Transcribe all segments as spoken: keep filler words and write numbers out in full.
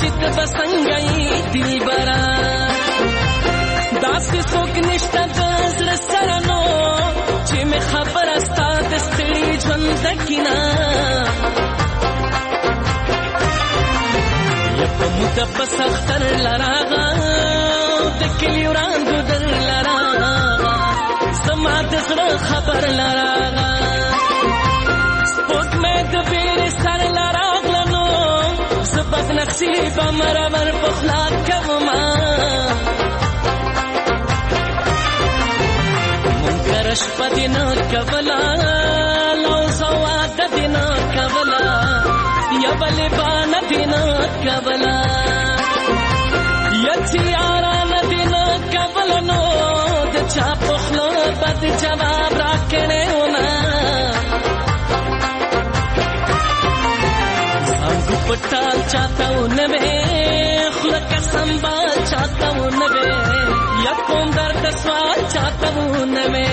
چې د بسنګي دلبرا داسې څوک نشته د زړه سره نو چې مې خبره ستا د ستړي ژوند دکینه یا په موده په سختر لراغه د کلي وړاندو در لراغه زما د زړه خبر لراغه سپوږمۍ د بیرې سر لراغله نو زه بد نصیبه مرمر په خوله کومه شپه دې نه کوله لو سواده دې نه کوله یا بلې بانه دې نه کوله یا تیارانه دې نه کوله نو د چا په خوله بد جواب راکړی ومه زنګ پټال چاته ونه وې خوله قسم به چاته ونه وې یا کوم درد سوال چاته ونه وې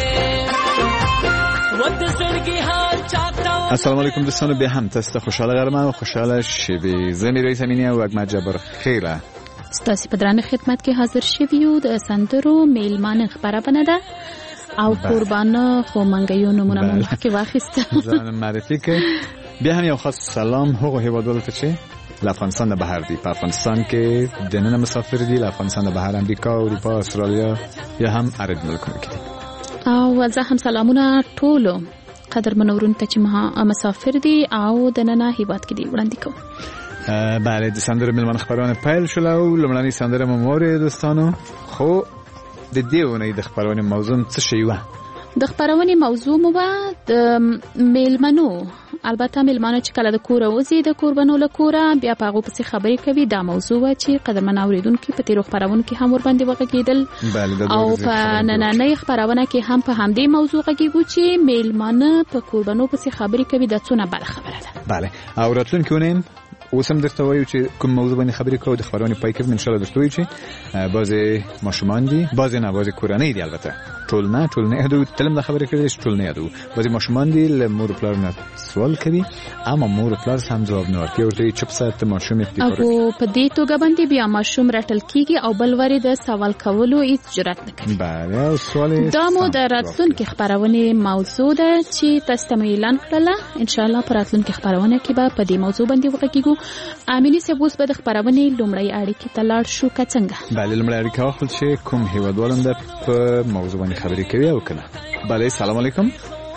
السلام علیکم دوستان، به هم تست خوشحال غرمه و خوشحال شبی زمین رئیس امینی و اگمت جبر خیره ستاسی پدران خدمت که حاضر شویو د سندرو میلمان خبره بنده او قربان خو منگیو نمونه ممخ که واخیست زن معرفی که بیا هم یو خاص سلام حقوق هیوادولت چه لافغانستان د بهر دی، په افغانستان کې دننه مسافر دی، لافغانستان د بهر امریکا، اروپا، استرالیا یا هم عرب ملکونه کې. او زه هم سلامونه ټولو قدر منورون ته چې مسافر دي او د ننه هیواد کې دي وړاندې کوم. بله، د سندره میلمانه خبرونه پیل شول او لومړنۍ سندره مو مورې دوستانو. خو د دې اونۍ د خبرونې موضوع څه شی و؟ د خبرونې موضوع مو د میلمنو، البته میلمانه چې کله د کور وځي د قربانو له کوره بیا په هغو پسې خبرې کوي. دا موضوع چې قدرمن اوریدونکي په تیرو خبرونو کې هم ورباندې وغږېدل او په نننۍ خبرونه کې هم په همدې موضوع غږېږو چې میلمانه په قربانو پسې خبرې کوي. دا څونه بده خبره ده. بله، او راتلونکي اونۍ اوس هم درته وایو چې کوم موضوع باندې خبرې کوو. د خبرونې پای کې ان شاء الله درته وایو چې بعضې ماشومان دي، بعضې نه، بعضې کورنۍ دي، البته ټول نه ټول نه یادو تلم د خبرې کړې چې ټول نه یادو. بعضې ماشومان دي له مور پلار نه سوال کوي اما مور پلار هم جواب نه ورکوي، ورته چپ ساته ماشوم یې او په دې توګه باندې بیا ماشوم راټل کیږي او بل وری د سوال کولو هیڅ جرأت نه کوي. بله، او سوال دا مو د راتلونکي خبرونې موضوع ده چې تاسو ته اعلان کړله. ان شاء الله په راتلونکي خبرونه کې به په دې موضوع باندې وغږیږو. امینی صاحب اوس به د خبرونې لومړی اړیکې ته لاړ شو که څنګه؟ بله، لومړی اړیکه واخلو چې کوم هیوادوالم ده په موضوع باندې خبرې کوي او کنه. بله، سلام علیکم.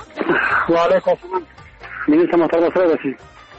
وعلیکم السلام. مینه سم تر سره رسي.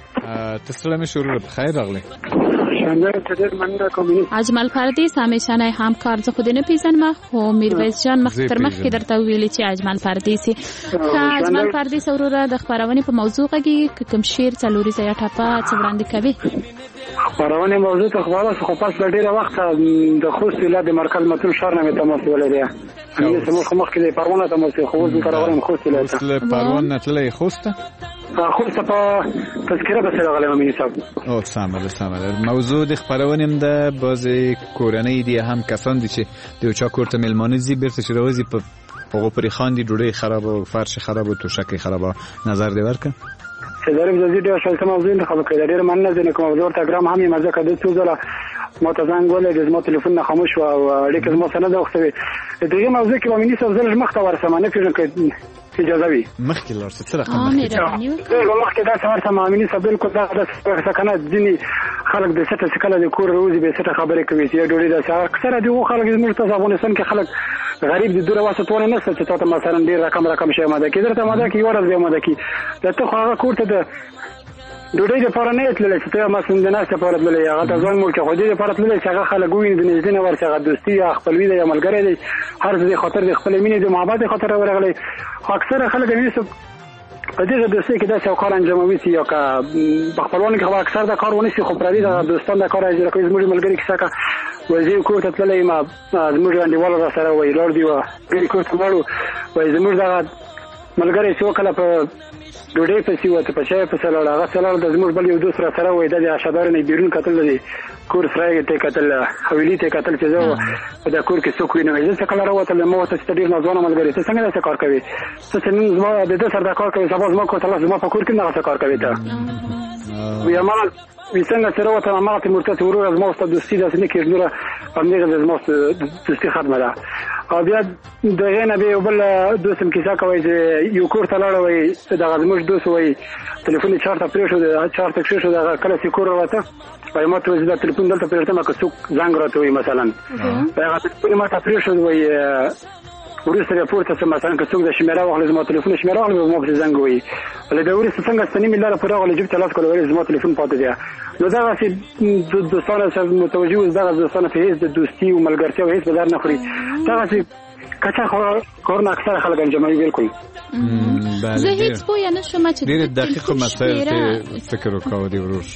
تسلیم شروع بخیر راغلی. شاندار تدیر مننه کوم. اجمل پردیس همیشانه همکار ز خود نه پیژنم خو میرویس جان مختر مخ کې درته ویلي چې اجمل پردیسی. اجمل پردیس وروره د خبرونه په موضوع کې کوم شیر څلوري ځای ټاپه څه وړاندې کوي. خبرونه موضوع ته خبره خو پاس ډیره وخت د خوست ولایت مرکز متن شهر نه تماس ولري. همې سمو خو مخ کې پروانه تماس خو زه کارونه خوست ولایت. اصل پروانه تللی خوست. خوست په تذکره به سره غلې مې حساب. او سمه سمه. موضوع د خبرونه هم د بعضی کورنۍ دي، هم کسان دي چې د چا کورته میلمانه زی برته چې راوځي په هغه پرې خان دي ډوډۍ خراب او فرش خراب او توشک خراب. نظر دی ورکه ضرب زیدی او شلته موضوع انتخاب کړی. ډېر مننه زنه کوم موضوع ته ګرام هم مزه کده څو ځله ما ته زنګ ولې د زما ټلیفون نه خاموش و او اړیکه زما سره نه وختوي. دغه موضوع کې به مې نسو زل مخ ته ورسمه نه پیژن کې اجازه وي مخکې لار څه رقم مخکې دا مخکې دا څوار سم امینی صاحب کو دا د سکنه ځینی خلک د څه څه کله د کور روزي به څه خبرې کوي چې ډوډۍ د اکثره دی خلک زموږ ته افغانستان کې خلک غریب د دوره واسطه ونه نه څه ته مثلا ډیر رقم رقم شي ماده کې درته ماده کې ورځ به ماده کې ته خو هغه کور ته د ډوډۍ لپاره نه تللی چې ته مثلا د ناس لپاره تللی هغه د ځوان ملک خو دې لپاره تللی چې هغه خلک ویني د نږدې نه ورڅخه دوستي یا خپلوي یا ملګری دی هر څه خاطر د خپل مینې د محبت خاطر ورغلی. اکثره خلک یې په دې دوستۍ کې دا څو کار انجاموي چې یا کا خپلوان کې اکثر دا کار ونی سي خو پردي د دوستان دا کار اجرا کوي. زموږ ملګری کې څنګه وځي کو ته تللی ما زموږ انډیوال را سره وای لور دی و ګری کو ته مړو وای زموږ دا ملګری چې وکړه په ډوډۍ پسې وته په چای پسې لاړ هغه سره د زموږ بل یو دوست را سره وای د اشادار نه بیرون کتل دی کور سره ته کتل حویلی ته کتل چې زه په دا کور کې څوک وینم زه څه کله راوته مو ته ستډیر نوځونه ملګری ته څنګه څه کار کوي څه نن زما د دې سره دا کار کوي سبا زما کو ته زما په کور کې نه څه کار کوي ته وی ما څنګه سره وته ما ته مرته ورور از ما ست دوستی داسې نه کېږي نور امنیت از ما دوستی ختمه ده او بیا دغه نه به بل دوستم کیسه کوي چې یو کور ته لاړ وای دا زموږ دوست وای ټلیفون چارته پرې شو د چارته کې شو دا کله چې کور راوته وای ما ته دا ټلیفون دلته پرې ته ما که څوک زنګ راته وای مثلا هغه ټلیفون ما ته پرې شو وای ورسره راپورته سم مثلا که څوک د شمیره واخلې زما ټلیفون شمیره واخلې ما په زنګ وای ولې دا ورسره څنګه ستنی ملاره پر هغه لجب تلاش کول وای زما ټلیفون پاتې دی نو دا چې د دوستانو سره متوجه وز دا د دوستانو په هیڅ د دوستی او ملګرتیا او هیڅ بدر نه خوري دا چې کچا کورن اکثر خلک انجاموي بالکل زه هیڅ پوه نه شوم چې ډېر دقیق مسایل ته فکر وکاو دی ورور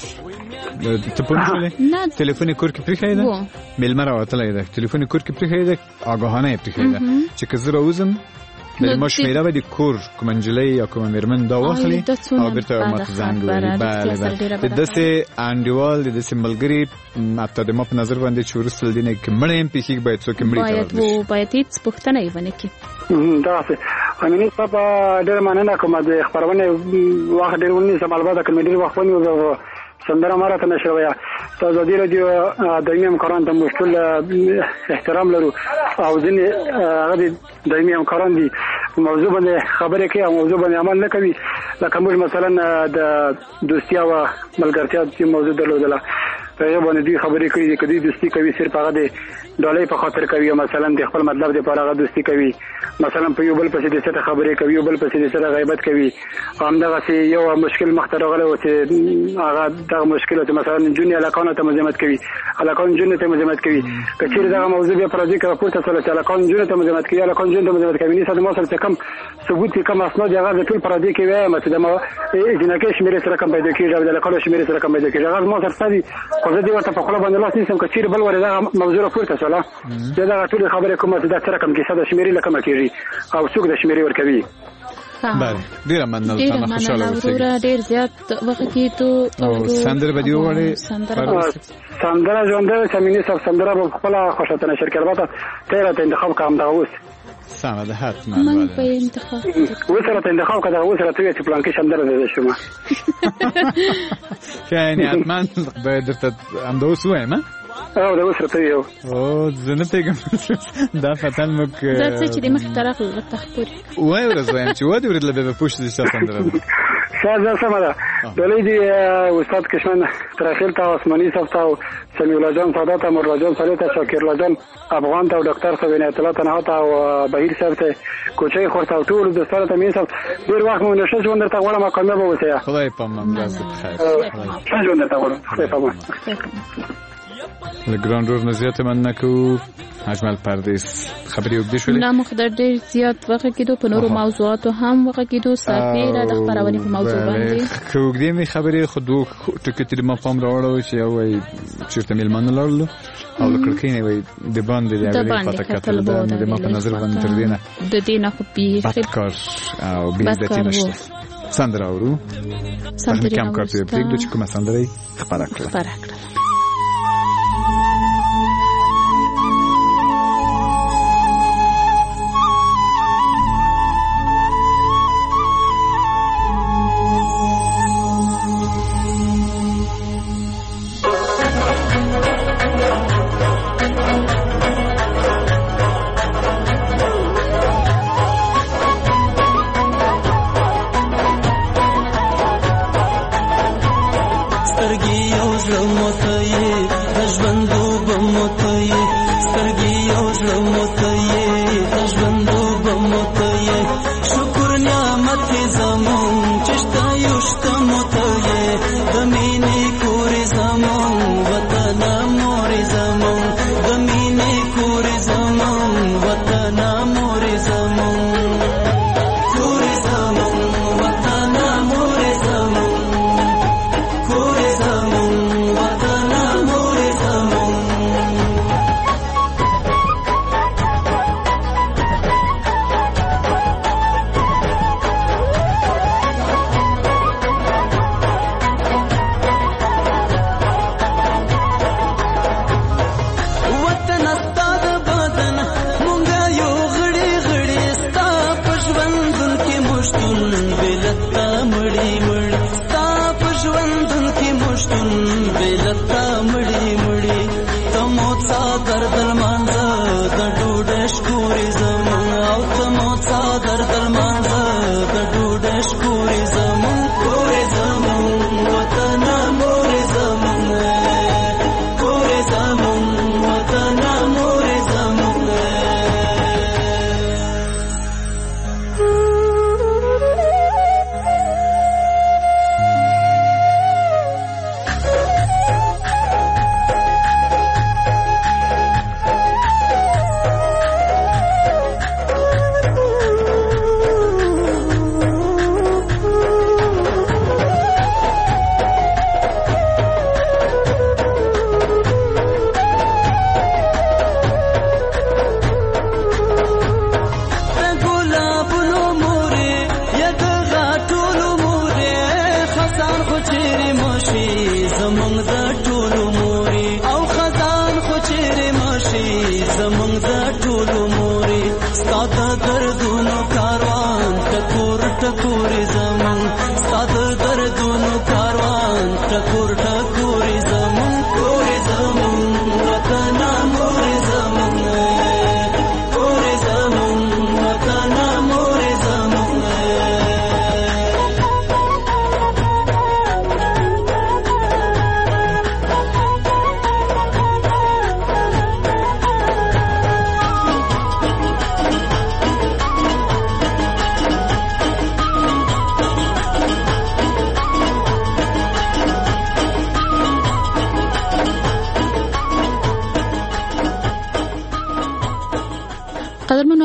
ته پوه شولې ټلیفون کور کې پرې خېده میلمه راوتلی ده ټلیفون کور کې پرې خېده آگاهانه پرې خېده چې که زه راوځم د ما شمیره به د کور کوم انجلۍ یا کوم میرمن دا واخلي او بیرته ما ته زنګ ووهي بله د داسې انډیوال د داسې ملګري حتی د ما په نظر باندې چې وروسته له دې نه که مړی هم پېښېږي باید څوک یې مړي ته رابلشي باید هېڅ پوښتنه یې ونه کړي دغسې امیني صاحب ډېره مننه کوم د خپرونې وخت ډېر ونیسم البته که مې ډېر وخت ونیو سندره ماراته نشوه ویا د ازادي راډیو دایمي همکاران ته موږ ټول احترام لرو او ځینې هغه د دایمي همکاران دي موضوع باندې خبرې کوي او موضوع باندې عمل نه کوي لکه موږ مثلا د دوستي او ملګرتیا چې موضوع درلودله په هغه باندې دوی خبرې کړي دي که دوی دوستي کوي صرف هغه د ډالۍ په خاطر کوي مثلا د خپل مطلب دپاره هغه دوستي کوي مثلا په یو بل پسې د څه خبرې کوي یو بل پسې د څه غیبت کوي همدغسې یو مشکل مخته راغلی و چې هغه دغه مشکل چې مثلا نجونې هلکانو ته مزاحمت کوي هلکان نجونو ته مزاحمت کوي که چېرې دغه موضوع بیا په راځي که راپورته شوله چې هلکان نجونو ته مزاحمت کوي هلکان نجونو ته مزاحمت کوي نیسه ما سره چې کوم ثبوت چې کوم اسناد هغه د ټول په راځي کې وایم چې د جنکۍ شمېرې سره کم پیدا کېږي او د هلکانو شمېرې سره کم پیدا کېږي هغه زما سره شته دي خو زه دې ورته په خوله باندې لاس نیسم که چېرې بل وارې دغه موضوع راپورته شوله بیا دغه ټولې خبرې کومه چې دا څه رقم کیسه د شمېرې له کومه کېږي او څوک د شمېرې ورکوي بله ډېره مننه ډېره مننه وروره ډېر زیات وخت کېدو او سندره به دې وغواړې سندره ژوندۍ سمیني صاحب سندره به خپله خوښه ته نشر کړي البته ته یې راته انتخاب کړه همدغه اوس سمه ده حتما من به انتخاب اوس راته انتخاب کړه اوس راته وایه چې پلانکي سندره دې شومه ښه یعنې حتما باید درته همدا اوس ووایم او دا اوس راته یو او زه نه پوهېږم دا فتل موږ زه څه چې د مخې ته راغله ورته ښکورې وایه ورځ وایم چې ودې ورځ له بیا به پوه شو چې چا سندره ده ښه زه سمه ده ډالۍ دي استاد کشمن ترخیل ته عثماني صاحب ته او سمیع الله جان سادات ته مرلا جان صالح ته شاکر الله جان افغان ته او ډاکټر صاحب عنایت الله تنها ته او بهیر صاحب ته کوچۍ خور ته او ټولو دوستانو ته مین صاحب ډېر وخت مو نشه ژوند درته غواړم کامیابه اوسئ خدای پامان ورځ بخیر ښه ژوند درته غواړم خدای پامان له ګران رور نه زیاته مننه کوو اجمل پردیس خبرې اوږدې شولې نه موږ در ډېر زیات وغږېدو په نورو موضوعاتو هم وغږېدو سربېره د خپرونې په موضوع باندې که اوږدې مې خبرې خو دوه ټکو ته ما پام راوړی چې یو وایي چېرته مېلمانه لاړلو او له کړکۍ نه وایي د باندې د هغې خواته کتل دا نو د ما په نظر باندې تر دې نه د دې نه خو بد کار او بې عزتي نشته سندره اورو تخنیکي همکار ته یې پرېږدو چې کومه سندره یې خپره کړه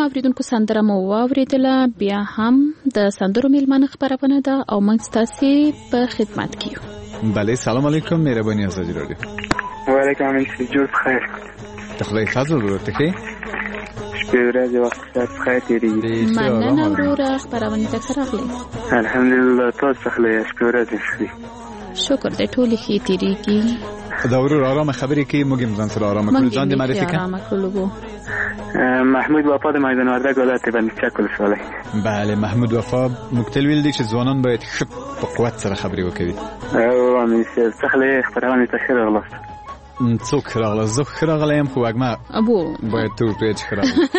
اوریدونکو سندره مو واوریدله، بیا هم د سندرو میلمانه خبرونه ده او موږ ستاسو په خدمت کې یو. بله، سلام علیکم، مهرباني ازادي رادیو. وعلیکم السلام، جوړ بخیر. ته خدای فضل ورته کې شپې ورځې وخت بخیر تیریږي. مننه وروره، خبرونه ته ښه راغلی. الحمدلله، تاسو ښه یاست؟ شپې ورځې ښې. شکر دې ټولې ښې تیریږي. دا ورور آرام خبرې کوي، موږ هم ځان سره آرام کړو. ځان دې معرفي کړه. آرام کړو. محمود وفا د میدان وردګ ولایت بندچک ولسوالۍ. بله، محمود وفا موږ تل ویل دي چې ځوانان باید ښه په قوت سره خبرې وکړي. او امین صاحب څه خلې خبرونه ته ښه راغلاست. څوک ښه راغلاست؟ زه ښه راغلی یم، خو وږمه ابو باید ته ورته چې ښه راغلاست.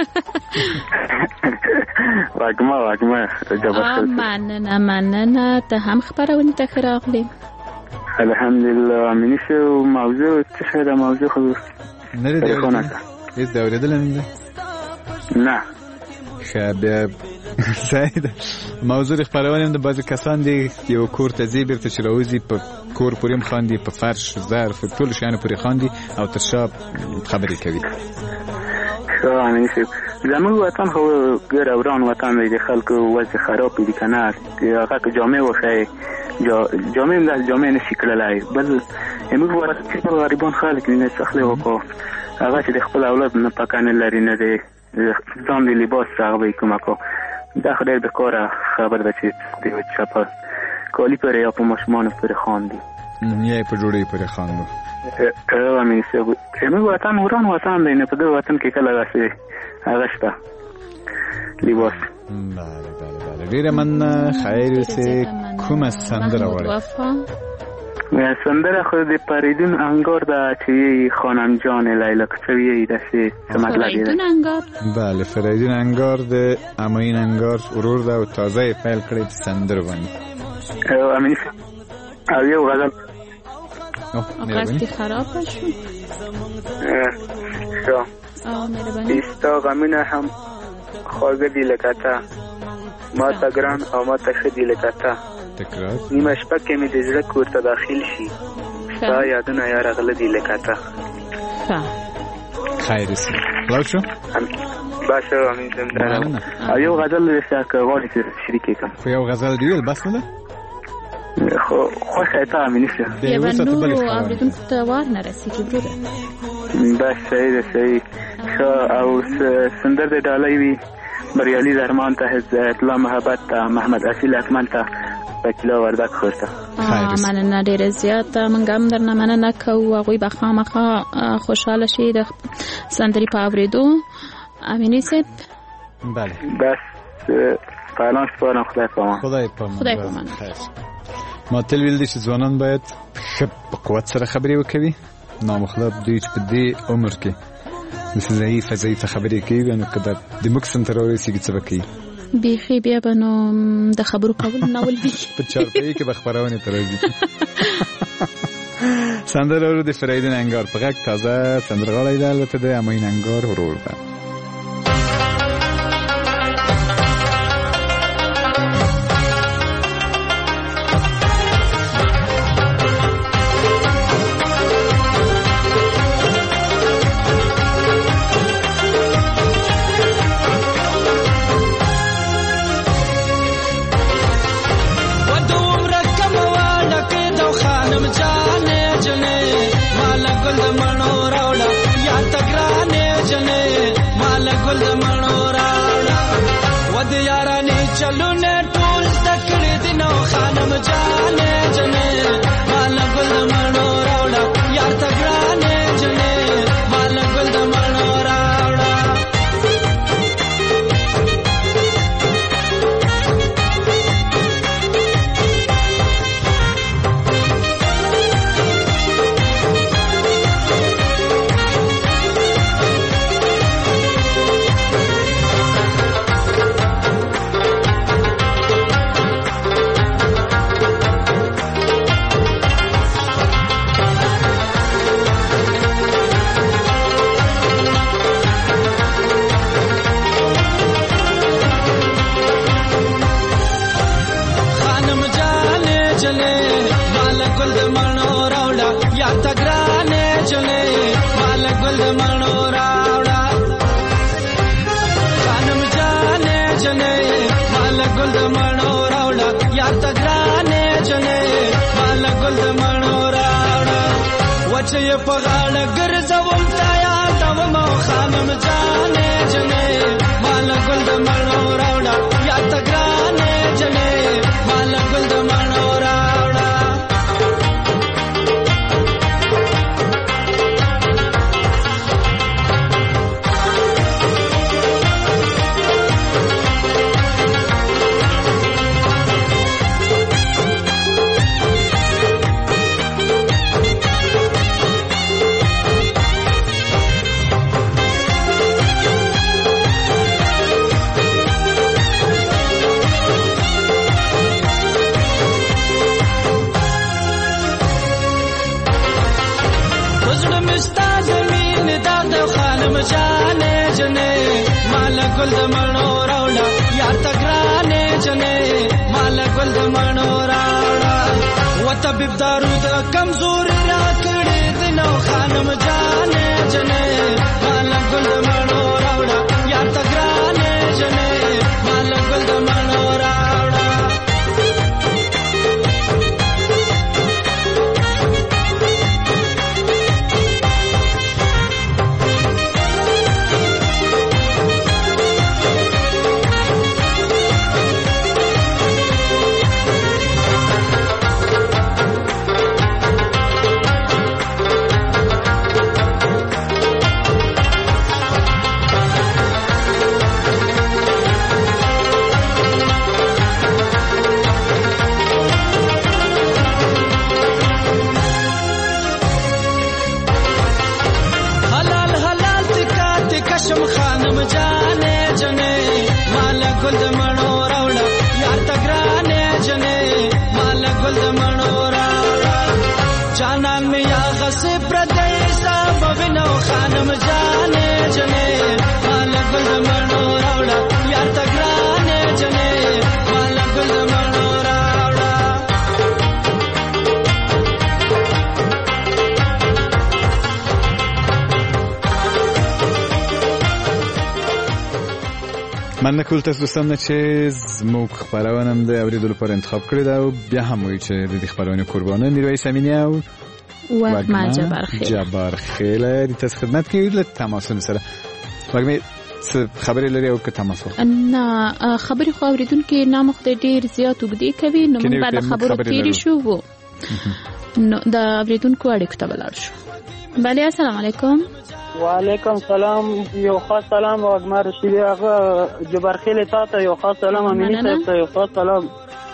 وږمه وږمه جبر. مننه مننه، ته هم خبرونه ته ښه راغلی. الحمدلله. امین صاحب موضوع څه ښه ده؟ موضوع خو نه دی اورېدلی. هېڅ دی اورېدلی نه دی؟ نه. ښه، بیا صحیح ده. موضوع د خپرونې هم د بعضې کسان دي یو کور ته ځي، بېرته چې راوځي په کور پورې هم خاندي، په فرش، ظرف، ټولو شیانو پورې خاندي او تر شا خبرې کوي. ښه امین صاحب، زموږ وطن خو ګیر وران وطن دی، د خلکو وضع خراب دی که نه. هغه که جامې وښیې، جامې هم داسې جامې نشي کړلی. بل زموږ ورته غریبان خلک دي، نه څه وکړو. هغه چې د خپل اولاد نه پکه نه لري، نه د ځان د لباس راغوي کومه کو. دا خو ډېر بېکاره خبر ده چې د یو چا په کالي پورې یا په ماشومانو پورې خاندي، یا یې په ډوډۍ پورې خاندو. امین صاحب، زموږ وطن وران وطن دی، نه په دې وطن کې کله داسې هغه شته لباس. بله بله بله، ډېره مننه. خیر اوسې. کومه سندره غواړې؟ سندره خو د فریدون انگار ده چې خانم جان لیلا کچویی دسته څه مطلب دی؟ فریدون انگار. بله، فریدون انگار د امین انگار ورور ده او تازه پیل کړی په سندره باندې. او امین او یو غزل اوقات خراب شو. شو او مهرباني. استا غمونه هم خواږه دي لکه تا، ما ته ګران او ما ته ښه دي لکه تا. تکرار. نیمه شپه کې مې د زړه کور ته داخل شي، ستا یادونه یا راغله دي لکه تا. خیر اوسې. خلاص شو؟ باشه امین صاحب. او یو غزل دې که غواړې چې شریکې کړم. خو یو غزل دې ویل بس نه ده؟ خو خوښه ته امین صاحب. یوه نورو اورېدونکو ته وار نه رسېږي وروره. بس صحیح ده، صحیح. ښه، او سندر د ډالۍ وي بریالي درمان ته، اطلاع محبت ته، محمد اصیل اکمل ته، وکیلا وردک خورته. مننه ډېره زیاته. موږ هم درنه مننه کوو. هغوی به خامخا خوشحاله شي د سندرې په اورېدو. امیني صاحب. بله. بس فعلا سپارم. خدای پامان. خدای پامان. خدای پامان. ما تل ویل دي چې ځوانان باید ښه په قوت سره خبرې وکوي. نامخلب دوی چې په دې عمر کې مثل ضعیفه ضعیفه خبرې کوي، نو که د موږ سم ته راورسېږي څه به کوي؟ بیخي بیا به نو د خبرو کول ناول وي. په چارپایي کې به خپرونې ته راځي. سندره ورو د فریدون انگار په غږ تازه سندرغاړی ده، البته د امین انگار ورور ده. گل د مانو راوړه خانم چې په غاړه ګرځوم تا یادوم او خانم جانې جنې مال ګل د مړو راوړه یا ته ګرانې جنې مال ګل د مړو راوړه جانې جنې مال ګل د مړو راوړه یا ته ګرانې جنې مال ګل د مړو راوړه و طبيب دارو د کمزوري را کړې د نو خانم جانې جنې مال ګل د مړو راوړه یا ته ګرانې جنې مال ګل د مړو راوړه من نکول تاسو دوستان چې زموږ خبرونه هم د اوریدلو لپاره انتخاب کړی دا او بیا هم وایي چې د دې خبرونه قربانه میرویس امینی او وګما جبار خیل جبار خیل د تاسو خدمت کوي له تماسونو سره وګمې خبرې لري او که تماس وکړي نه خبرې خو اوریدونکو نامه خو ډېر زیات وګدي کوي نو موږ بعد خبرو تیری شو وو نو د اوریدونکو اړیکو ته ولاړ شو. بله السلام علیکم. وعلیکم سلام. یو خاص سلام واګما رشید هغه جبار خیل تاسو یو خاص سلام امینی تاسو یو خاص سلام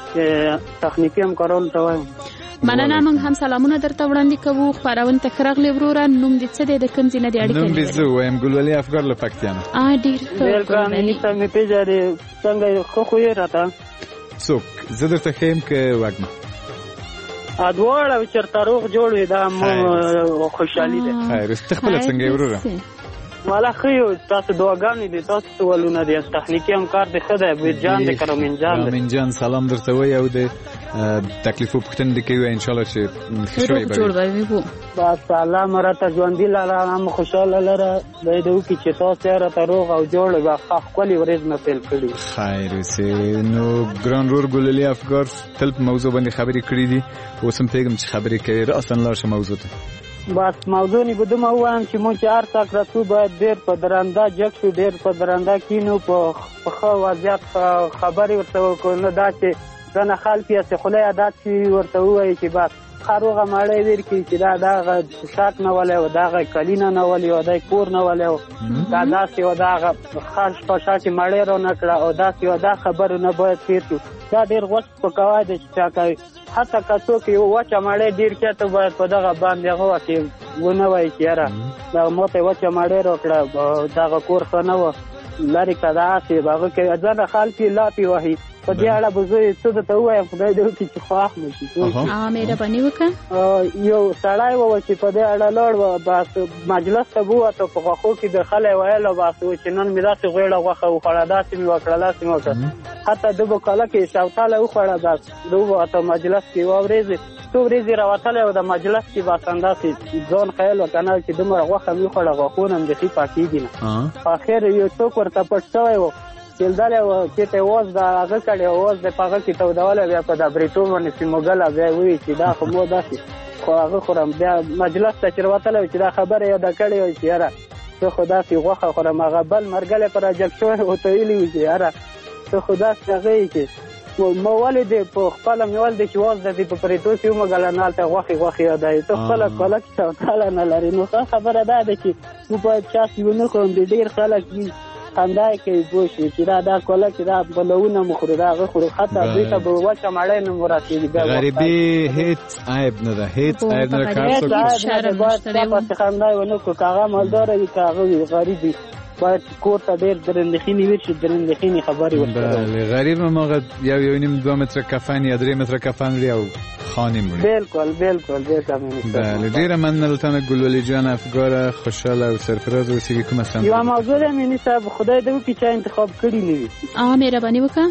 تخنیکی همکارانو ته وایم. مننه. موږ هم سلامونه درته وړاندې کوو. خبرونه تکراغلی وروره نوم دې څه دی د کوم ځای نه دی اړیکه نوم دې زه وایم ګلولي افګار له پکتیانه. ا ډیر ښه ګرانې ته مې پیژارې څنګه خو خو یې راته څوک زه درته خیم که واګما ادوار چرته روغ جوړ وي دا مو خوشحالي ده. خیر ست خپل څنګه وروره والا خيو تاسو دعاګانې دي تاسو ولونه دي تخنیکی همکار دي خدای به جان دي کرامین جان کرامین جان سلام درته وای او د تکلیفو پختن دي کوي ان شاء الله چې خوشوي به جوړ وي وو با سلام راته ژوند دي لاله هم خوشاله لره د دې کی چې تاسو راته روغ او جوړ به خپل ورځ نه فعل کړی. خیر سه نو ګران رور ګللی افګار تل موضوع باندې خبرې کړې دي اوس هم پیغام چې خبرې کوي راسن لاشه موضوع ته بس موضوع نی بدوم وایم چې مونږ هر څاک راتو باید ډیر په درنده جګ شو ډیر په درنده کینو په خو وضعیت خبري ورته کوله دا چې ځنه خلک یې خلای عادت چې ورته وایي چې بس خاروغه ماړې ور کی چې دا دا شات نه ولې او دا کلینا نه ولې او دا کور نه ولې دا داسې او دا خاص په شات ماړې رو نه کړه او دا سی دا خبر نه باید تیرو دا ډیر وخت په کوي چې کوي حتی کڅو کې وچه ماړې ډیر کېته باید په دغه باندې هغه کې ونه وای چې را دا موته وچه ماړې رو کړه دا کور خنه و لری کدا چې باغ کې ځنه خالتي لاپی وهي په دې اړه به زه څه ته وایم خدای دې وکړي چې خواخ مشي. اه مې ربانی وکړه یو سړی و چې په دې اړه لړ و بس مجلس ته وو ته په خو کې د خلای وایل او بس چې نن مې داسې غوړه غوخه او خړه داسې مې وکړه لاسې مې وکړه حتی د بوکاله کې شاوتاله او خړه بس دوه ته مجلس کې وورېږي تو ورېږي راوتله او د مجلس کې بس انداسې ځون خیال وکنه چې دومره غوخه مې خړه غوخونه د خې پاکیږي نه اخر یو څوک ورته پټ شوی و چلدل او چې ته واز دا هغه کړي واز د پاګه کې ته ودواله بیا په د بریټو باندې سیموګل بیا وی چې دا خو مو داسې خو هغه خورم بیا مجلس ته چې راوتلی چې دا خبره یاده کړې وه چې یاره زه خو داسې غوښه خورم. هغه بل مرګلی په راجګ شوی ورته ویلي وي چې یاره ته خو داسې هغه یې چې ما ولې دې په خپله مې ول دی چې واز د دې په پرېتو چې ومږله نه هلته غوښې غوښې یادوي ته خپله کوله کې سوتاله نه لرې. نو ښه خبره دا ده چې موږ باید چاس ونه کړو د ډېر خلک وي خندا یې کوي پوه شوې چې دا دا کوله چې دا بلونه مو خورو دا هغه خورو حتی دوی ته به وچه مړۍ نه مو رسېږي. غریبي هېڅ عیب نه ده هېڅ عیب نه ده که هر څوک باید دا پسې خندا یې ونه کړو که هغه مالداره وي که هغه وي غریب وي باید کور ته ډېر درندخینې وي چې درندخینې خبرې ورته غریب هماغه یو یو نیم دوه متره کفن یا درې متره کفن لري او خانې مړي. بلکل بلکل بله ډېره مننه تانه ګلولي جان افګاره خوشحاله او سرفراز اوسېږي. کومه سندره یوه موضوع ده میني صاحب خدای دې وکړي چا انتخاب کړي نه وي مهرباني وکړه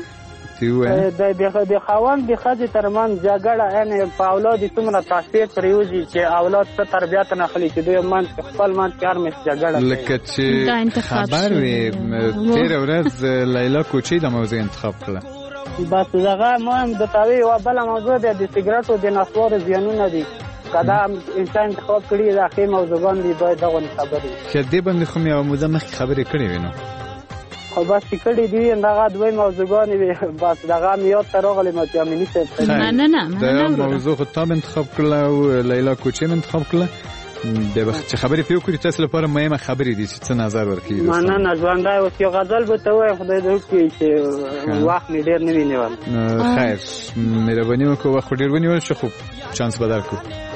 د خاوند د ښځې ترمنځ جګړه یعنې په اولاد یې څومره تاثیر پرېوځي چې اولاد څه تربیت نه اخلي چې دوی منځ کې خپل منځ کې هر مېش جګړه لکه چې خبر وي تېره ورځ لیلا کوچي د موضوع انتخاب کړه. بس دغه مهم د تاوی یوه بله موضوع ده د سګرټو د نسوارو زیانونه دي که دا انسان انتخاب کړي د ښې موضوعګان دي باید دغونې خبرې که دې باندې خو مې یوه موده مخکې خبرې کړې وې نو خو بس چې کړي دي دغه دوی موضوعګانې وي بس دغه مې یاد ته راغلی ما چې امیني صاحب مننه دا موضوع خو تا انتخاب کړله او لیلا کوچي م انتخاب کړله د وخت چې خبرې پې وکړي تاسو لپاره مهمه خبرې دي چې څه نظر ورکړي. مننه ژوندی اوس یو غزل به ته ووایم خدای دې وکړي چې وخت مې ډېر نه وي نیول. خیر مهرباني وکړو وخت خو ډېر ونیول شو خو چانس به درکړو.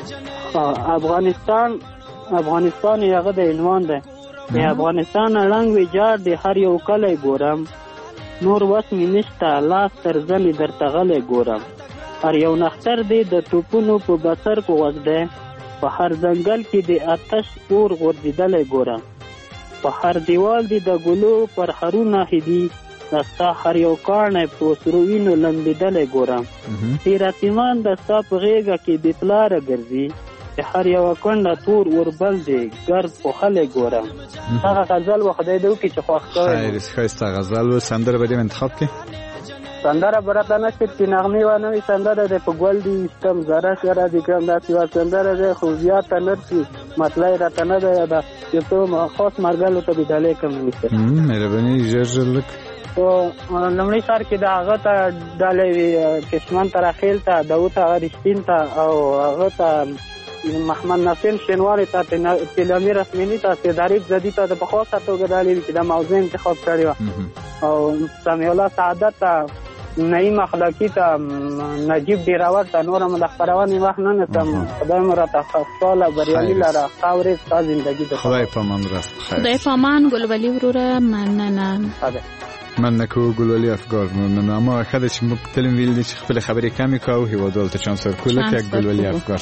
افغانستان افغانستان یې هغه د عنوان دی د افغانستان رنګ ویجاړ د هر یو کلی ګورم نور وس مې نشته لاس تر زنې درته غلی ګورم هر یو نختر دی د توپونو په بسر کو غوږ دی په هر ځنګل کې د آتش اور غورځېدلی ګورم په هر دیوال دی د ګلو پر هرونه هدي د ستا هر یو کاڼی په سرو وینو لمبېدلی ګورم تیراتیمان د ستا په غېږه کې بې پلاره ګرځي چې هر یوه کونډه تور اوربل دی ګرد پوښلی ګورم. هغه غزل و خدای دې وکړي چې خوښ شوی خیر ښایسته غزل و. سندره به دې انتخاب کړې سندره به راته نشي چې نغمې و نه وي سندره دی په ګل دي ایستم زره سره دي کړم داسې یوه سندره دی خو زیاته نرسي مطلع راته نه ده یاده چې څه خاص مرګلو ته دې ډالۍ کړم نیسه مهرباني ژر ژر لږ لومړی سر کې د هغه ته ډالۍ وي کشمن ته راخیل ته داود هغه رښتین ته او هغه ته محمد نسیم شینواري ته تیلامي رسمیني ته سیداریب زدي ته د پخوا سره توګه ډالۍ وي چې د موضوع انتخاب کړې وه او سمیع الله سعادت ته نعیم اخلاقي ته نجیب ډیراور ته نور هم د خپرونې وخت نه نسم خدای مو راته خوشحاله بریالي لره ښه ورځ ستا زندګي ده خدای په امان راست خدای په امان ګلولي وروره مننه مننه کوو ګلولي افګار مننه اما ښه ده چې موږ تل ویل دي چې خپلې خبرې کمې کوو هېوادوالو ته چانس ورکړو لکه ګلولي افګار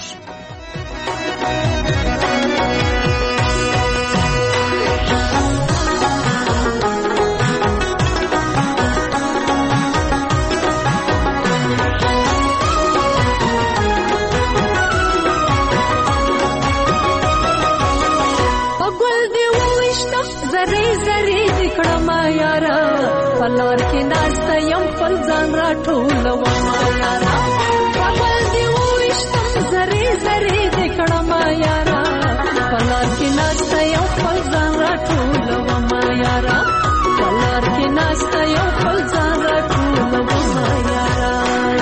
پلار کې ناسته یم خپل ځان راټولوم یارا اول دې وویشتم زرې زرې دې کړم یارا پلار کې ناسته یم خپل ځان راټولوم یارا پلار کې ناسته یم خپل ځان راټولوم یارا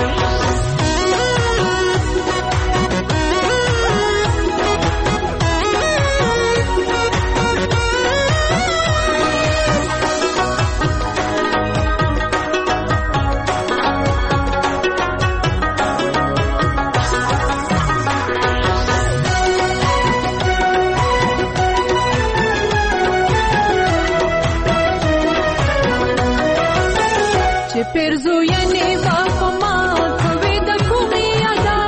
پرزو یعنی باپ ما کوي د کومي ادا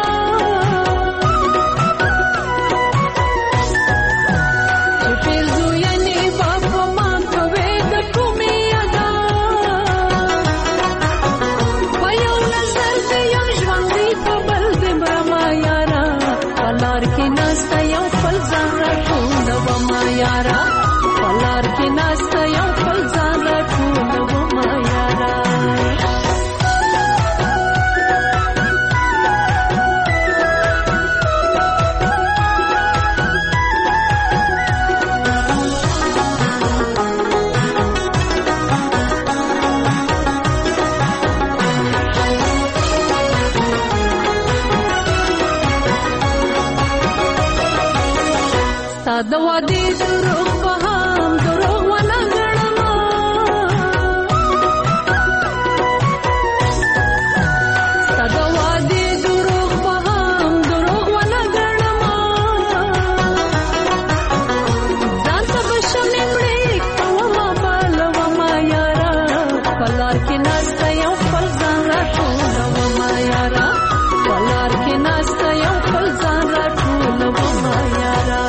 پرزو یعنی باپ ما کوي د کومي ادا وایو نظر دې یم ژوندۍ په بل دې برما یارا پلار کې ناسته یو خپل ځان راټولوم یارا پلار کې ناسته یو خپل ځان راټولوم یارا وادي دروغ په هم دروغ ونه ګڼمه ستا د وادي دروغ په هم دروغ ونه ګڼمه ځان ته به شمې مړې کومه بالومه یاره په لار کې ناسته یم خپل ځان راټولومه یاره په لار کې ناسته یم خپل ځان راټولومه یاره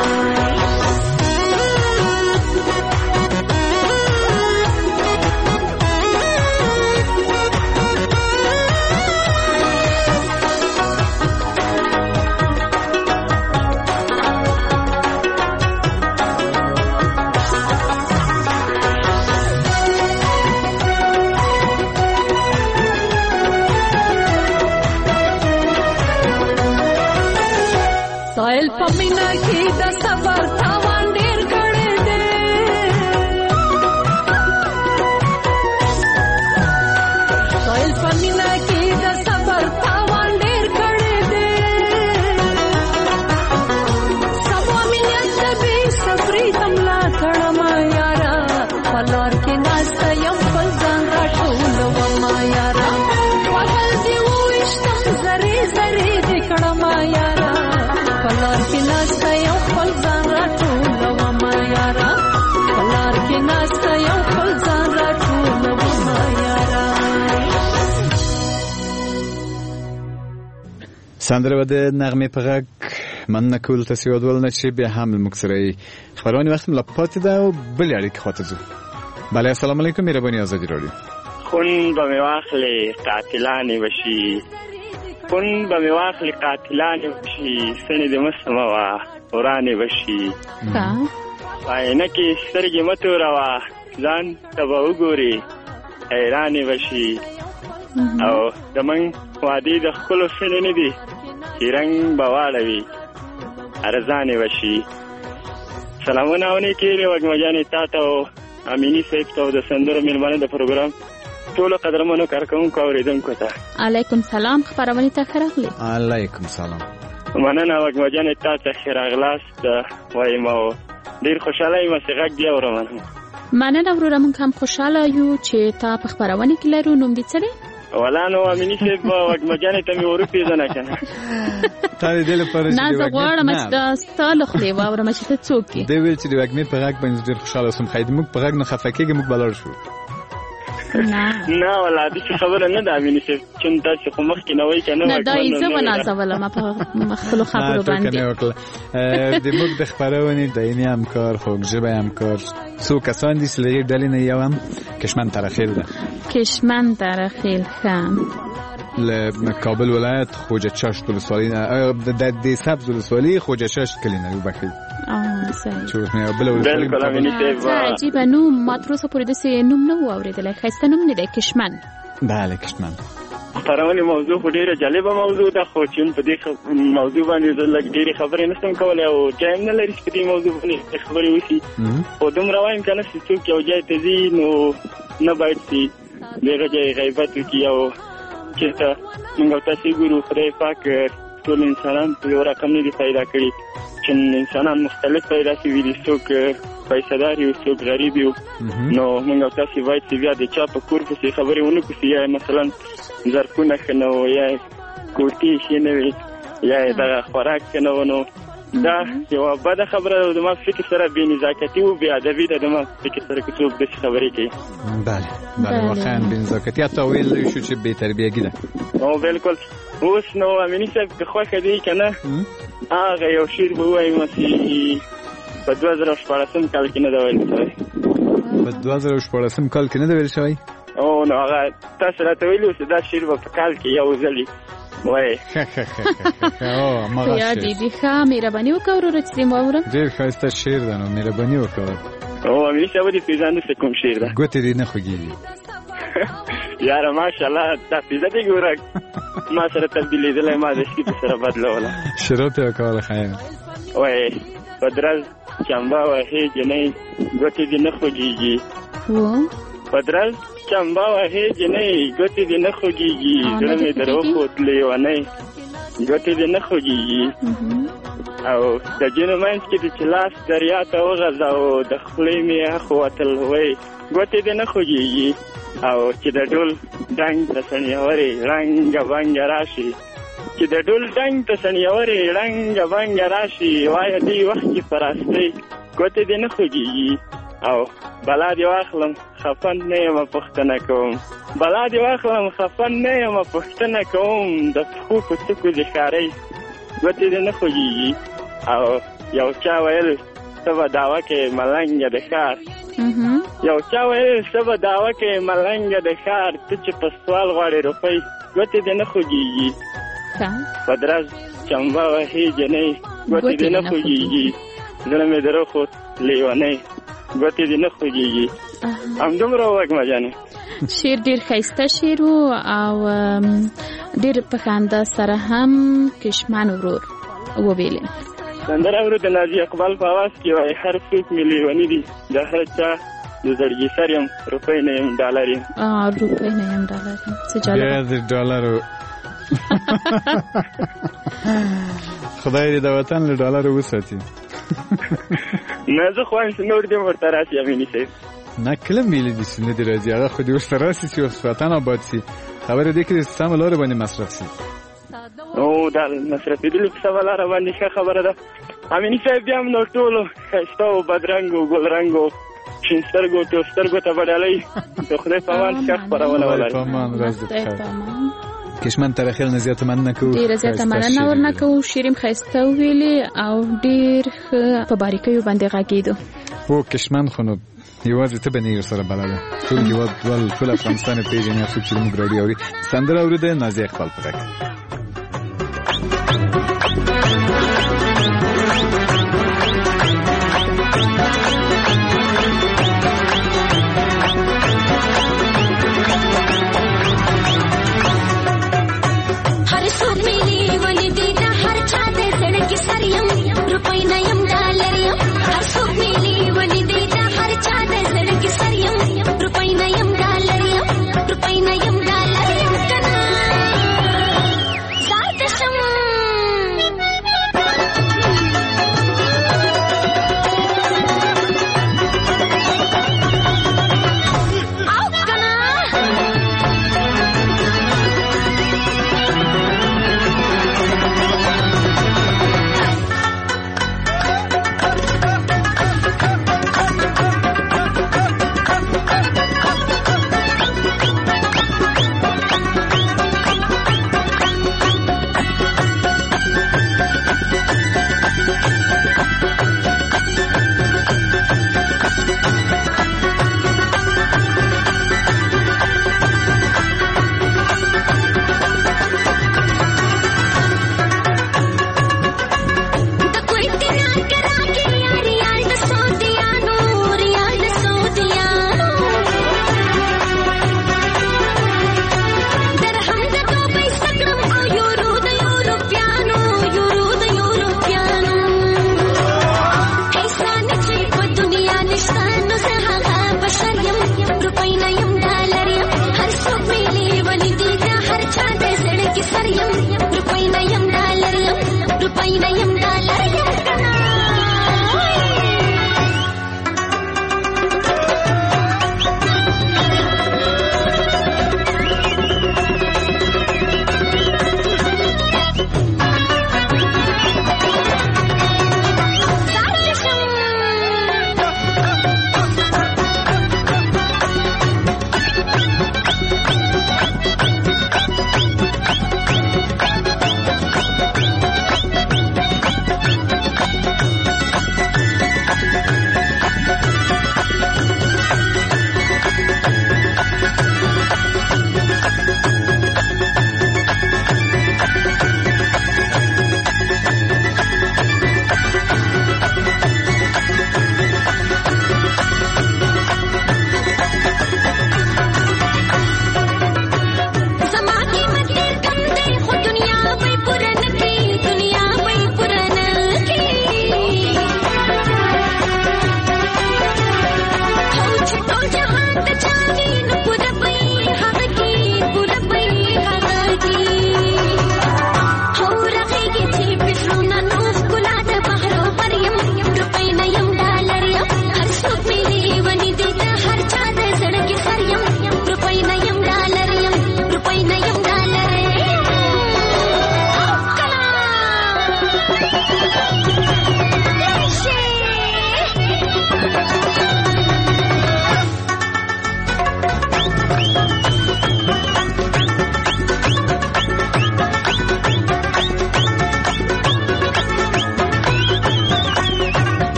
سایل په مینا کې د صبر تاوان ډېر کړی دی سایل په مینا کې د صبر تاوان ډېر کړی دی سبا مینت د بې صبري تملا کړمه یاره په لار کې ناسته یم خپل ځان راټولومه یاره پغل دې وویشتم زرې زرې دې کړمه یاره په لار کې ناسته یم خپل ځان راټولومه یاره په لار کې ناسته یم خپل ځان راټولومه یاره سندره به د نغمې په غږ مننه کول تاسې یادول نه چې بیا هم موږ سره خبرونه وخت ملا پاتې ده او بلې اړیکې خواته ځو. بله السلام علیکم مهرباني آزادي راډیو. خون به مې واخلې قاتلانې بشي خون به مې واخلې قاتلانې بشي سنې دې مسمه وه ورانې بشي په عینه کې سترګې مه توروه ځان ته به وګورې حیرانې بشي او زمونږ وعدې د ښکلو سنې نه دي چې رنګ به واړوي ارزانې بشي. سلامونه او نیکې دې وږمجانې تا ته او امیني صاحب ته او د سندرو میلمانه د پروګرام ټولو قدرمنو کارکوونکو اورېدونکو ته علیکم سلام. خبرونې ته ښه راغلې. علیکم سلام. مننه وږمجانې تا ته ښه راغلاست وایم او ډېر خوشحاله یم چې غږ بیا اورم. مننه وروره موږ هم خوشحاله یو چې تا په خبرونه کې لرو. نوم دې څه دی؟ ولا نو امیني صاحب وږمجانې ته مې وروپېژنه که نه تا د دې لپاره چې نه زه غواړم چې دا ستا له خولې واورم چې ته څوک یې. دی ویل چې د وږمې په غږ باندې ډېر خوشحاله اوسم خیر موږ په غږ نه خفه کېږي موږ به لاړ شو. نه نه ولا داسې خبره نه ده امیني صاحب چې تاسې خو مخکې نه وایي که نه نه دا یې زه ونازولم په خپلو خبرو باندې. د موږ د خپرونې دایمي همکار خوږژبی همکار څو کسان دي چې له دې ډلې نه یو هم کشمن ترخیل ده. کشمن ترخیل ښه له کابل ولایت خوجه چشت ولسوالۍ نه د دې سبز ولسوالۍ خوجه چشت کلي نه وبخښئ. آه صحیح. بالکل امیني صاحب عجیبه نوم ما تر اوسه پورې داسې نوم نه و اورېدلی. ښایسته نوم نه دی کشمن. بله کشمن. خپرونې موضوع خو ډېره جالبه موضوع ده خو چې په دې موضوع باندې زه لږ ډېرې خبرې نه شم کولی او ټایم نه لري چې په دې موضوع باندې خبرې وشي خو دومره وایم که نه چې څوک یو ځای ته ځي نو نه باید چې د هغه ځای غیبت وکړي او چېرته موږ او تاسې ګورو خدای پاک ټول انسانان په یو رقم نه دي پیدا کړي چې انسانان مختلف پیدا شوي دي څوک پیسه دار یو څوک غریب یو نو موږ او تاسې باید چې بیا د چا په کور پسې خبرې ونه کړو چې یا مثلا ظرفونه ښه نه وو یا کوټې ښې نه وې یا یې دغه خوراک ښه نه و نو دا یوه بده خبره ده. زما فکر سره بې نزاکتي و بې ادبي ده زما فکر سره که څوک داسې خبرې کوي. بله بله واقعا بې نزاکتي حتی ویلی شو چې بې تربیهګي ده. او بالکل اوس نو امیني صاحب که خوښه دی که نه هغه یو شعر به ووایم چې په دوه زره شپاړسم کال کې نه ده ویل شوی. په دوه زره شپاړسم کال کې نه ده ویل شوی؟ او نو هغه تاسو راته ویلي و چې دا شعر به په کال کې یو ځلې وایي. یا دیدي ښه مهرباني وکړه وروره چې دې واورم. ډېر ښایسته شعر ده نو مهرباني وکړه. او امیني صاحب دې پېژانده چې کوم شعر ده؟ ګوتې دې نه خوږېږي یاره ماشاءالله دا پیزه دې ګوره ما سره تبدیلېدلی ما د شي په سره بدلوله. شروع پې وکوله خیر وایي په درز چمبه وهې جنۍ ګوتې دې نه خوږېږي په درز چمبه وهې جنۍ ګوتې دې نه خوږېږي زړه مې در وښود لیونۍ ګوتې دې نه خوږېږي او د جنو منځ کې د چې لاس دریا ته وغځاو د خولې مې اخ وتل وی ګوتې دې نه خوږېږي او چې د ډول ډنګ ته سنیورې رنګه بنګه راشي چې د ډول ډنګ ته سنیورې رنګه بنګه راشي وایه دې وخت کې په راستۍ ګوتې دې نه خوږېږي او بلا دې واخلم خفن نه یمه پوښتنه کوم بلا دې واخلم خفن نه یمه پوښتنه کوم د پښو په څوکو دې ښارۍ ګوتې دې نه خوږېږي او یو چا ویل ته به دعوه کوې ملنګه د ښار یو چا ویل ته به دعوه کوې ملنګه د ښار ته چې په سوال غواړې روپۍ ګوتې دې نه خوږېږي په درز چمبه وهې جنۍ ګوتې دې نه خوږېږي زړه مې د روخو لیونۍ ګوتې دې نه خوږېږي همدومره وږمه جانې شعر ډیر ښایسته شعر و او ډیر په خندا سره هم کشمن ورور وویلې سندره ورو د نازي اقبال په اواز کې وایي هر څوک مې لیوني دي د هر چا د زړګي سر یم روپۍ نه یم ډالر یم روپۍ نه یم ډالر یم څه جالب د ډالرو خدای دې د وطن له ډالرو وساتي نه زه خوایم چې نور دې ورته راسي امیني صاحب نه کله میلې دي چې نه دې راځي هغه خو دې ورته راسي چې وطن آباد سي خبره دې کې سمه لاره باندې مصرف سي او دا مصرفېدلو په سمه لاره باندې ښه خبره ده امیني صاحب بیا هم نو ټولو ښایسته او بدرنګو ګلرنګو شین سترګو تو سترګو ته به ډالۍ د خدای په امان ښه خپرونه ولري کشمن تر خیل نه زیاته مننه کوو ډیره زیاته مننه ورنه کوو شیریم ښایسته ویلې او ډیر په باریکیو باندې غږېدو او کشمن خو نو یوازې ته به نه یې سره بلده ټول هېواد ټول افغانستان یې پېژني هر څوک چې زموږ راډیو اوري سندره اورېده نازیه اقبال په غږ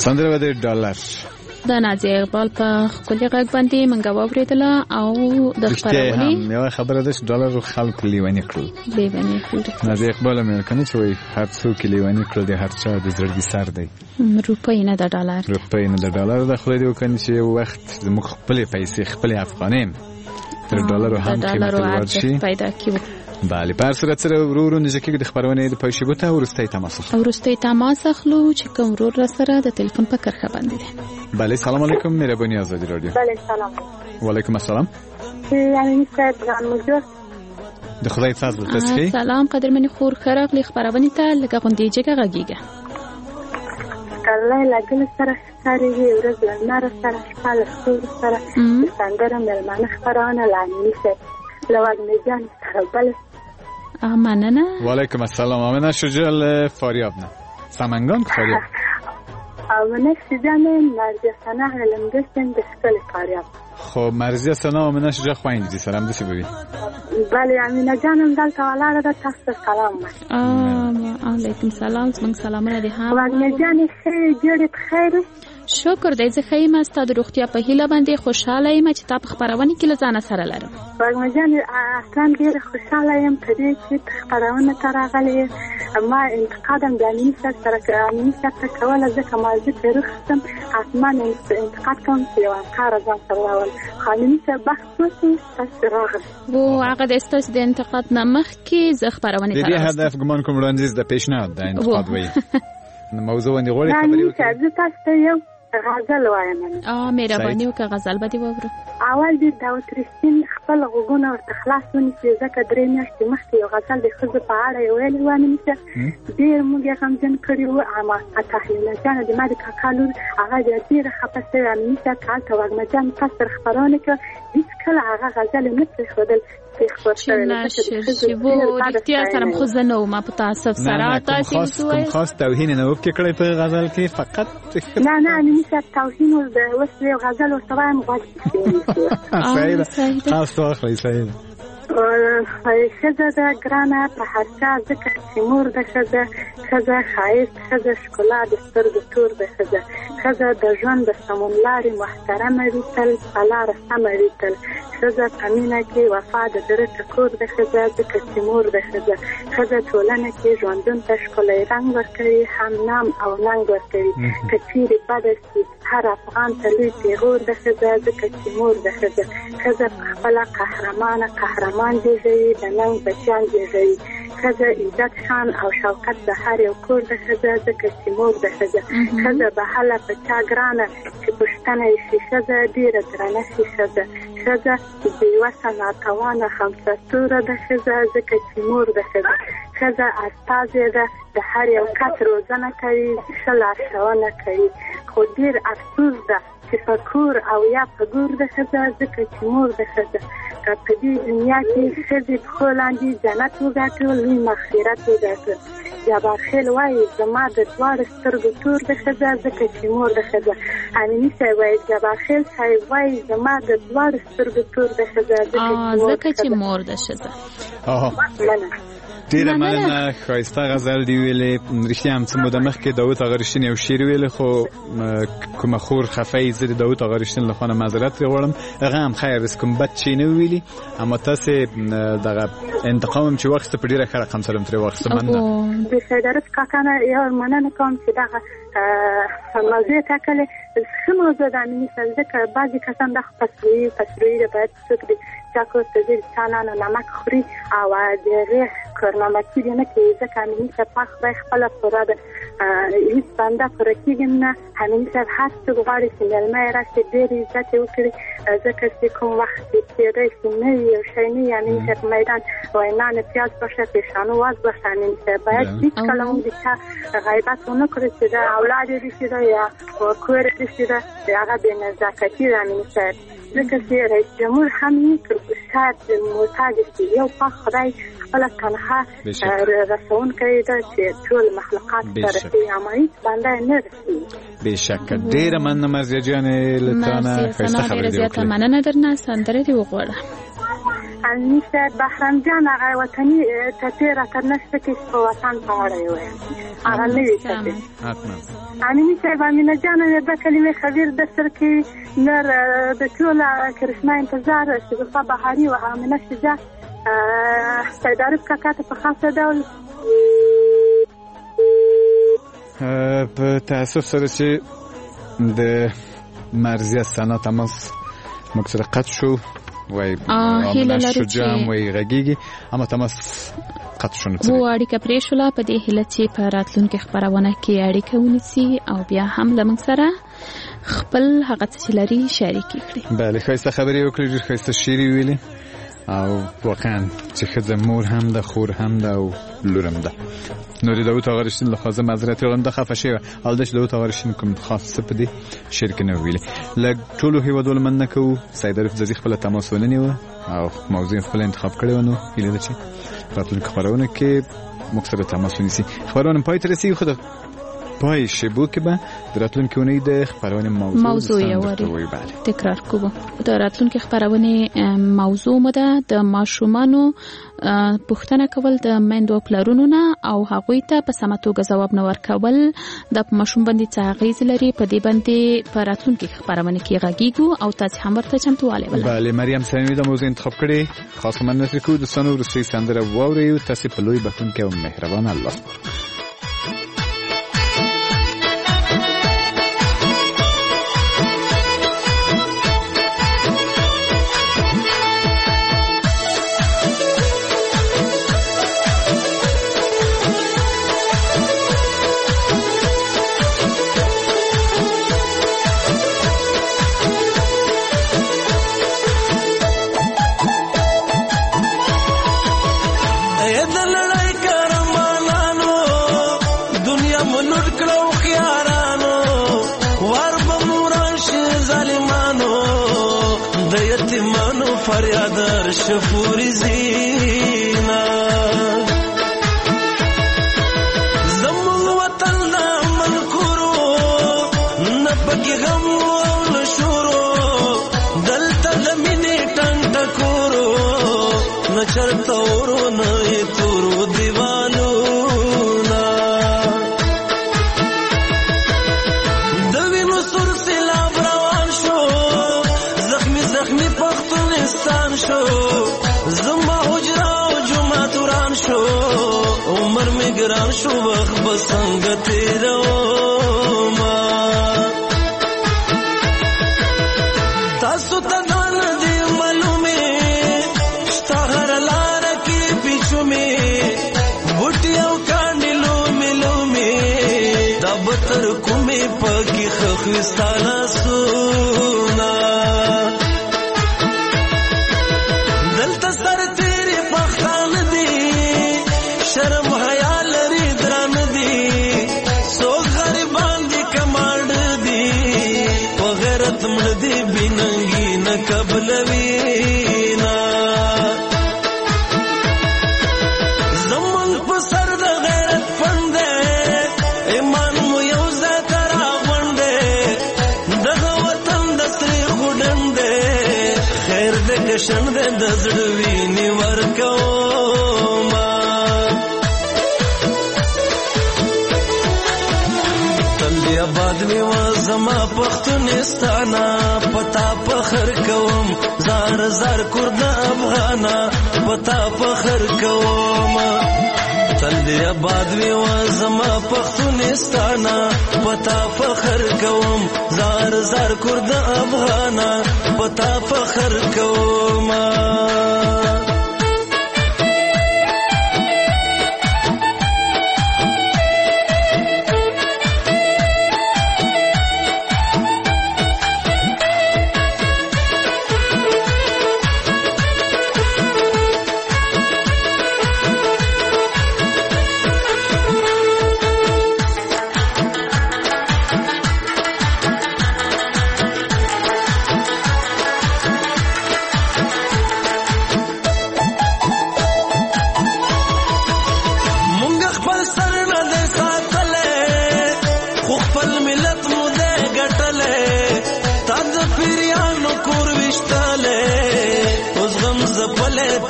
سندره به د ډالر د نازیه اقبال په ښکلي غږ باندې موږ واورېدله او د خپرونې هم یوه خبره ده چې ډالر خلکو لیوني کړل لیوني کړل. نازیه اقبال هم کنه چې وایي هر څوک لیوني کړل د هر چا د زړګي سر دی. روپۍ نه د ډالر روپۍ نه د ډالر د خدای دې وکړي چې یو وخت زموږ خپلې پیسې خپلې افغانۍ تر ډالرو هم قیمت لوړ شي پیدا کیږي. بله په هر صورت سره ورو ورو نږدې کېږو د خپرونې د پای شېبو ته. وروستی تماس اخلو وروستی تماس اخلو چې کوم ورور را سره د تلیفون په کرښه باندې دی. بله سلام علیکم مهرباني آزادي رادیو. بله سلام وعلیکم السلام. یعنی صاحب جان موجود د خدای فضل تاسو سلام قدرمنې خور ښه راغلې خپرونې ته لږه غوندې جګه غږېږه. کله لګل سره ښکارېږي ورځ لمر سره شپه له ستورو سره د سندره مېلمانه خپرونه لعنی صاحب له وږمې جان سره بل مننه. وعلیکم السلام. آمنه شجاع فاریاب نه سمنگان فاریاب آمنه شجاع مرزیه سنا علم دستن د ښکلي فاریاب. خب مرزیه سنا آمنه شجاع خویندې سره هم داسې به وي. بله امینه جانم دلته ولاړه ده تاسو ته سلام وایم. علیکم سلام زموږ سلامونه دې هم وږمې جانې ښې جوړې په خیر شکر دی. زه ښه یم ستا د روغتیا په هیله باندې خوشحاله یم چې تا په خپرونه کې له ځانه سره لرم. وږمې جانې اصلا ډېره خوشحاله یم په دې چې خپرونه ته راغلې ما انتقادم د امیني صاحب سره امیني صاحب ته کوله ځکه ما زه ترې رخصتم حتما انتقاد کوم چې یو همکاره ځان سره راول خو امیني صاحب بخت وسي تاسو راغلی و هغه د ستاسو د انتقاد نه مخکې زه خپرونې د دې هدف ګمان کوم وړاندیز د پیشنهاد د انتقاد وایي موضوع باندې غوړې خبرې وکړي. زه تاسو ته یو غزل وایم. اه مهرباني وکړه غزل به دې واورو. اول دې داود رښتین خپل غوږونه ورته خلاص ونیسي ځکه درې میاشتې مخکې یو غزل د ښځو په اړه یې ویلی و امینه ډېر موږ یې غمجن کړي وو. اما تحلیله جانه د ما د کاکا لور هغه بیا ډېره خفه شوې امینه صاحب که هلته وږمه جان تاسو سره خپرونه کړه هېڅکله هغه غزل یې نه پرېښودل چې نشر و رښتیا سره خو زه نه وم په تاسف سره تاسې کوم خاص توهین نه وکړي کړی په غزل کې فقط نه نه امینه صاحب توهین د اوس یو غزل ورته وایم غوږ صحیح ده خاص تو اخلي صحیح ده. ښځه ده ګرانه په هر چا ځکه چې مور ده ښځه ښځه ښایست ښځه ښکلا د سترګو تور ده ښځه ښځه د ژوند د سمون لارې محترمه وي تل په لاره سمه وي تل ښځه په مینه کې وفا د زړه ټکور ده ښځه ځکه چې مور ده ښځه ښځه ټولنه کې ژوندون ته ښکلی رنګ ورکوي هم نام او ننګ ورکوي که چیرې بده شي هر افغان ته لوی پیغور ده ښځه ځکه چې مور ده ښځه ښځه په خپله قهرمانه قهرمان زیږوي د ننګ بچیان زیږوي ښځه عزت شان او شوکت د هر یو کور ده ښځه ځکه چې مور ده ښځه ښځه به هله په چا ګرانه چې پوښتنه یې شي ښځه ډېره درنه شي ښځه ښځه بېوسه ناتوانه همسرتوره ده ښځه ځکه چې مور ده ښځه ښځه استازې ده د هر یو کس روزنه کوي ښه لارښوونه کوي خو ډېر افسوس ده چې په کور او یا په ګور ده ښځه ځکه چې مور ده ښځه که په دې دنیا کې ښځې پښو لاندې جنت وګاټه لوی مغفرت وګاټه. جبار خیل وایي زما د دواړو سترګو تور ده ښځه ځکه چې مور ده ښځه. امیني صاحب وایي جبار خیل صاحب وایي زما د دواړو سترګو تور ده ښځه ځکه چې مور ده ښځه. ډیره مننه ښایسته غزل دی ویلې رښتیا هم څه موده مخکې داود آقا رښتین یو شعر ویلی خو کومه خور خفه یې زه د داود آقا رښتین له خوا نه معذرت ترې غواړم هغه هم خیر داسې کوم بد شی نه ویلي اما تاسې دغه انتقام هم چې واخیسته په ډېره ښه رقم سره هم ترې واخیسته مننه د سیدارت کاکا نه یو مننه کوم چې دغه موضوع ټاکلې ښه موضوع ده امیني صاحب ځکه بعضې کسان دا خو پسروي پسروي ده باید څوک د چا کور ته ځي د چا نه نمک خوري او د هغې کارنامکي دې نه کوي ځکه امیني صاحب پاک خدای خپله پوره ده هېڅ بنده پوره کېږي نه امیني صاحب هر څوک غواړي چې مېلمه یې راشي ډېر عزت یې وکړي ځکه چې کوم وخت چې تېری شي نه وي یو شی نه وي امیني صاحب میدان وینا نه پیاز باشه پیشانو واز باشه امیني صاحب باید هېڅکله هم د چا غیبت ونه کړي چې د اولاد یې داسې ده یا کور یې داسې ده هغه بې نزاکتي ده امیني صاحب ځکه چې رئیس جمهور هم یې شاید محتاج شي یو پاک خدای خپله تنها رسونکی ده چې ټول مخلوقات ته رسوي اما هېڅ بنده یې نه رسوي بېشکه ډېره مننه مرضیه جانې له تا نه ښایسته خبرې دې وکړې مننه درنه سندره دې وغواړه علمي صاحب بهرام جان هغه وطني ټپې راته نشته چې په وطن په اړه یې وایم هغه نوي ټپې علمي صاحب امینه جانه دا کلمې خبیر دفتر کې نر د ټوله کرشما انتظار شګوفه بهاري و امینه شجاع سیدعرف کاکا ته په خاصه ډول په تاسف سره چې د مرزي سنا تماس مکسر قطع شو وای هیله لرو چې وای غږیږي اما تماس قطع شو نو اړیکه پرې شوله په دې هیله چې په راتلونکي خبرونه کې اړیکه ونیسي او بیا هم لمن سره خپل هغه څه لري شریک کړي. بله خاصه خبرې وکړي ډېر خاصه شعري ویلي او واقعا چې ښځه مور هم ده خور هم ده او لور هم ده. نو د داوود آقا رشتین له خاصه معذرت غواړم د خفه شوی حال ده چې داوود آقا رشتین کوم خاصه په دې شعر کې نه ویلي. لږ ټولو هیوادوالو مننه کوو سیدعرف ځاځي خپله تماس ونیوه او موضوع خپله انتخاب کړې وه نو هیله ده چې راتلونکي خپرونه کې موږ سره تماس ونیسي. خپرونه پای ته رسېږي خو د پای شبو کې به د راتلونکي اونۍ د خپرونې موضوع موضوع یواري تکرار کوو. د راتلونکي خپرونې موضوع مو ده د ماشومانو پوښتنه کول د میندو پلرونو نه او هغوی ته په سمه توګه ځواب نه ورکول د ماشوم باندې څه اغېز لري په دې باندې په راتلونکي خپرونه کې غږیږو او تاسو هم ورته چمتووالی ولرئ. بله مریم صمیمي د موضوع انتخاب کړې خاصه مننه کوو. دوستانو وروستۍ سندره واورئ تاسې په لوی بښونکی او مهربان الله. فریادر شفوری زینا زمون وطن نامن کرو نپکی غم و نشورو دلتا زمینی ٹنگ ٹکورو نچرتورو نئی تورو دیوالو نا دوینو سر سیلاب روان شو زخمی زخمی پختونستان شو زما حجرا و جمعه توران شو عمر می گران شو وقت بسنگ تیرو ما تاسو تدان دی معلومی شتا غر لار کی پیچو می بوٹی او کانی لومی لومی دا بطر کمی پاکی خخوستانا سونا دلتا سر تیری پختان دی شرم حیا لري دران دی سو غریبان دی کمانڈ دی په غیرت مړ دی بیننګي نه قبلوینا زمون په سر د غیرت فند ایمان مو یو ذکر غونډه دغه وطن د سری خډنده خیر د کشن د زړوی نی ورکو ما تل آباد می و زما پختونستانا پتا فخر کوم زار زار کرد افغانا پتا فخر کوم تل آباد می و زما پختونستانا پتا فخر کوم زار زار کرد افغانا پتا فخر کوم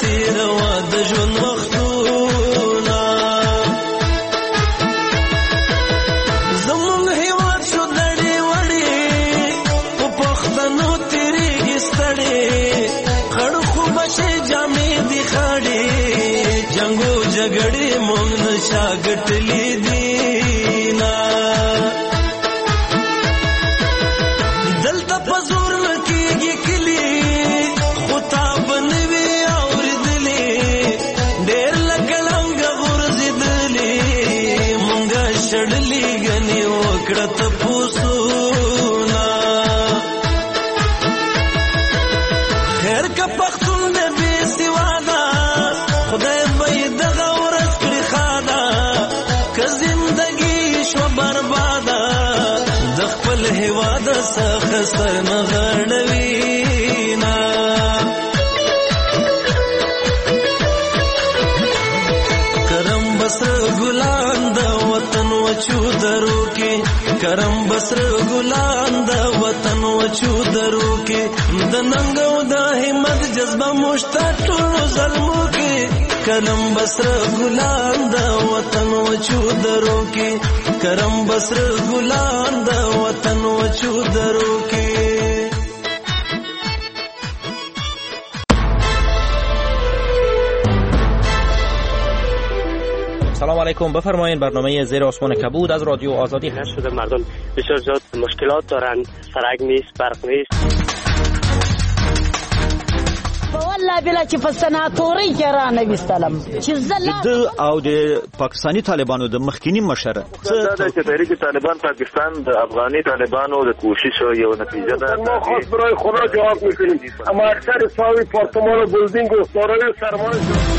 تیروا د ژوند وختونه زمونږ هیواد شو نړۍ وړې په پښتنو تیریږي ستړې خړ خو بچې جامې دي خاړې جنګو جګړې مونږ نشا ګټلې دي نه دلته په زور نه کېږي کلي خو تا به نه وي اورېدلې ډېر لکه لنګه غورځېدلې مونږه شړلې ګنې وکړه تپوسونه خیر که پښتون د بې سواده خدای به یې دغه ورځ کړي ښاده که زندګي شوه برباده د خپل هېواد څخه سر نه غړوي نه کرم بسر ګلان د وطن وچو درو کې کرم بسر ګلان د وطن وچو درو کې د ننګ او د همت جذبه مشته ټولو ظلمو کې کرم بسر ګلان د وطن وچو درو کې کرم بسر ګلان د وطن وچو درو کې سلام علیکم. بفرمایید برنامه زیر آسمان کبود از رادیو آزادی هست. شده مردم بسیار زیاد مشکلات دارن، سرک نیست، برق نیست. والله بلا چې په سناتوري کې را نویستلم چې زله د او د پاکستانی طالبانو د مخکینی مشر دا د تحریک طالبان پاکستان د افغاني طالبانو د کوشش یو نتیجه ده. ما خاص برای خدا جواب میکنیم، اما اکثر صاحب پارتمان و بلدینگ و دارای سرمایه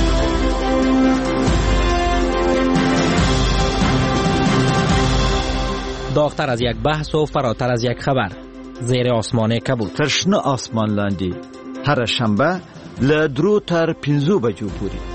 داغتر از یک بحث و فراتر از یک خبر، زیر آسمان کبود. تر شنه آسمان لاندې هر شنبه له درو تر پنځو بجو پورې